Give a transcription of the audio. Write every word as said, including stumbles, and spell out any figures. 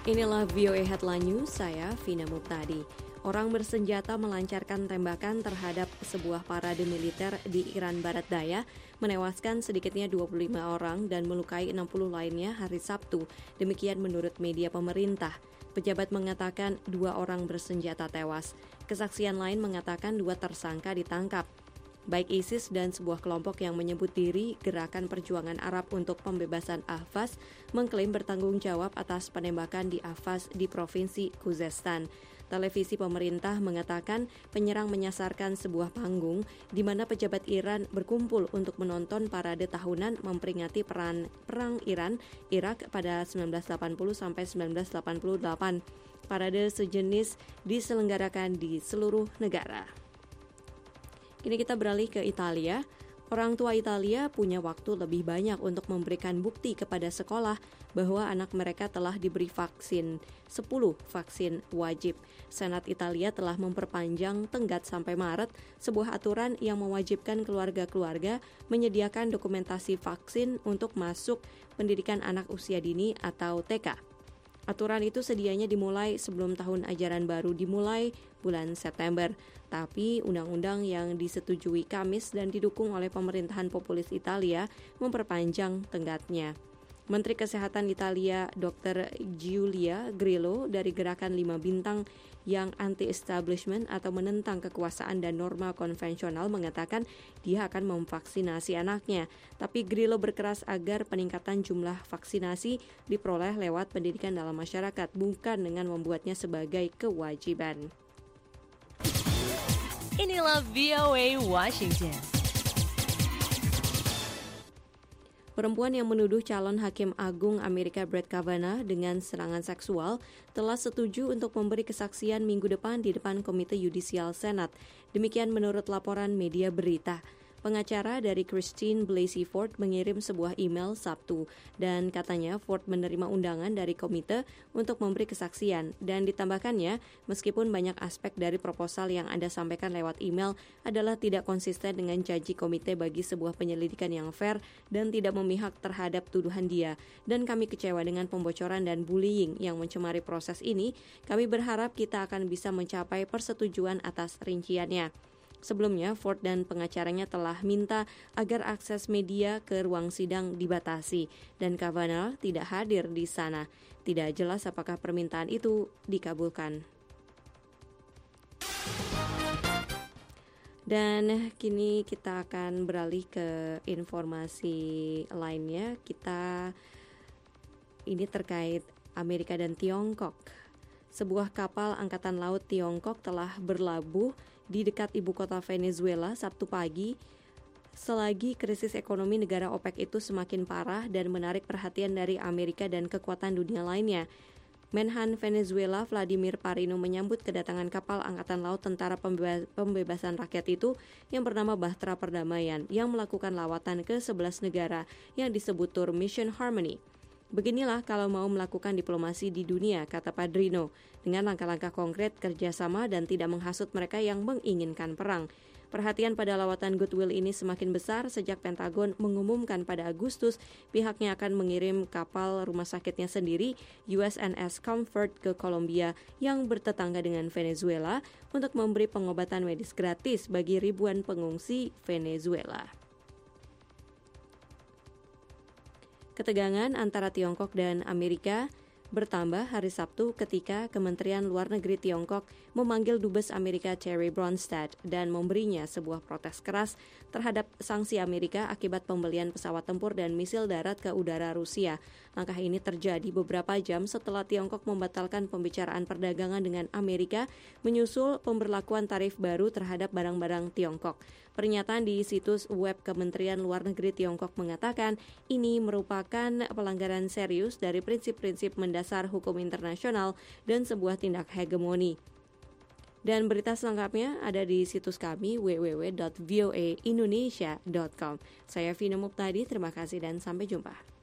Inilah V O A Headline News, saya Vina Muptadi. Orang bersenjata melancarkan tembakan terhadap sebuah parade militer di Iran Barat Daya, menewaskan sedikitnya dua puluh lima orang dan melukai enam puluh lainnya hari Sabtu. Demikian menurut media pemerintah. Pejabat mengatakan dua orang bersenjata tewas. Kesaksian lain mengatakan dua tersangka ditangkap. Baik ISIS dan sebuah kelompok yang menyebut diri Gerakan Perjuangan Arab untuk Pembebasan Ahvaz mengklaim bertanggung jawab atas penembakan di Ahvaz di Provinsi Khuzestan. Televisi pemerintah mengatakan penyerang menyasarkan sebuah panggung di mana pejabat Iran berkumpul untuk menonton parade tahunan memperingati peran Perang Iran-Irak pada sembilan belas delapan puluh sampai sembilan belas delapan puluh delapan. Parade sejenis diselenggarakan di seluruh negara. Kini kita beralih ke Italia. Orang tua Italia punya waktu lebih banyak untuk memberikan bukti kepada sekolah bahwa anak mereka telah diberi vaksin, sepuluh vaksin wajib. Senat Italia telah memperpanjang tenggat sampai Maret sebuah aturan yang mewajibkan keluarga-keluarga menyediakan dokumentasi vaksin untuk masuk pendidikan anak usia dini atau T K. Aturan itu sedianya dimulai sebelum tahun ajaran baru dimulai bulan September. Tapi undang-undang yang disetujui Kamis dan didukung oleh pemerintahan populis Italia memperpanjang tenggatnya. Menteri Kesehatan Italia dokter Giulia Grillo dari Gerakan Lima Bintang yang anti-establishment atau menentang kekuasaan dan norma konvensional mengatakan dia akan memvaksinasi anaknya. Tapi Grillo berkeras agar peningkatan jumlah vaksinasi diperoleh lewat pendidikan dalam masyarakat, bukan dengan membuatnya sebagai kewajiban. Inilah V O A Washington. Perempuan yang menuduh calon Hakim Agung Amerika Brett Kavanaugh dengan serangan seksual telah setuju untuk memberi kesaksian minggu depan di depan Komite Yudisial Senat. Demikian menurut laporan media berita. Pengacara dari Christine Blasey Ford mengirim sebuah email Sabtu dan katanya Ford menerima undangan dari komite untuk memberi kesaksian dan ditambahkannya meskipun banyak aspek dari proposal yang Anda sampaikan lewat email adalah tidak konsisten dengan janji komite bagi sebuah penyelidikan yang fair dan tidak memihak terhadap tuduhan dia dan kami kecewa dengan pembocoran dan bullying yang mencemari proses ini, kami berharap kita akan bisa mencapai persetujuan atas rinciannya. Sebelumnya, Ford dan pengacaranya telah minta agar akses media ke ruang sidang dibatasi dan Kavanaugh tidak hadir di sana. Tidak jelas apakah permintaan itu dikabulkan. Dan kini kita akan beralih ke informasi lainnya. Kita ini terkait Amerika dan Tiongkok. Sebuah kapal angkatan laut Tiongkok telah berlabuh di dekat ibu kota Venezuela Sabtu pagi selagi krisis ekonomi negara OPEC itu semakin parah dan menarik perhatian dari Amerika dan kekuatan dunia lainnya. Menhan Venezuela Vladimir Parino menyambut kedatangan kapal angkatan laut Tentara Pembeba- Pembebasan Rakyat itu yang bernama Bahtera Perdamaian yang melakukan lawatan ke sebelas negara yang disebut Tour Mission Harmony. Beginilah kalau mau melakukan diplomasi di dunia, kata Padrino, dengan langkah-langkah konkret kerjasama dan tidak menghasut mereka yang menginginkan perang. Perhatian pada lawatan goodwill ini semakin besar sejak Pentagon mengumumkan pada Agustus pihaknya akan mengirim kapal rumah sakitnya sendiri U S N S Comfort ke Kolombia yang bertetangga dengan Venezuela untuk memberi pengobatan medis gratis bagi ribuan pengungsi Venezuela. Ketegangan antara Tiongkok dan Amerika bertambah hari Sabtu ketika Kementerian Luar Negeri Tiongkok memanggil Dubes Amerika Terry Branstad dan memberinya sebuah protes keras terhadap sanksi Amerika akibat pembelian pesawat tempur dan misil darat ke udara Rusia. Langkah ini terjadi beberapa jam setelah Tiongkok membatalkan pembicaraan perdagangan dengan Amerika menyusul pemberlakuan tarif baru terhadap barang-barang Tiongkok. Pernyataan di situs web Kementerian Luar Negeri Tiongkok mengatakan ini merupakan pelanggaran serius dari prinsip-prinsip mendasar hukum internasional dan sebuah tindak hegemoni. Dan berita selengkapnya ada di situs kami w w w dot v o a indonesia dot com. Saya Vina Muptadi, terima kasih dan sampai jumpa.